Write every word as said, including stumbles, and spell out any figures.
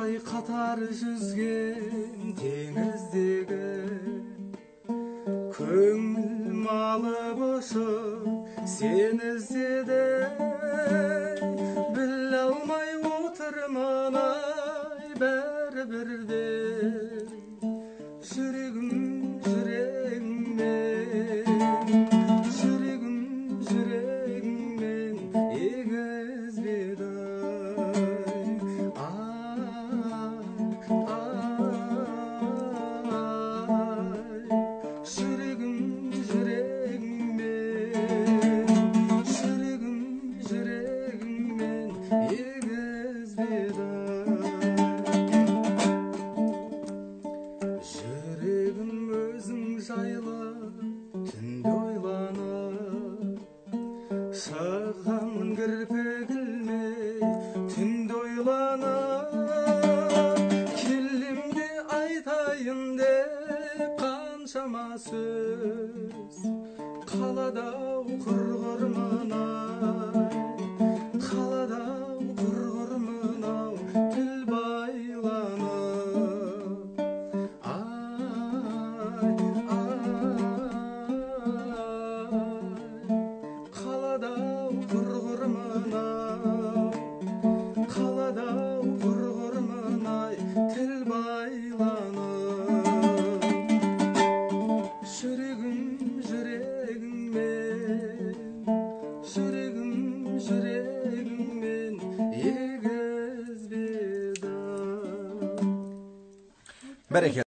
Ай қатар жүзген теңіздегі көңіл малып ұшып сен іздеді, біле алмай отырмын ай бәрібірде жүрегім жүрегіммен жүрегім жүрегіммен егізбеді Саған кірпік ілмей түнде ойланып, келем де айтайын деп қаншама сөз, қалада-ау құрғырмын-ай, қалада-ау құрғырмын-ау тіл байланып. Ай, қалада-ау құрғырмын-ау, қалада-ау құрғырмын-ай тіл байланып. Жүрегім жүрегіммен, жүрегім жүрегіммен егізбеді. Бәрекелді.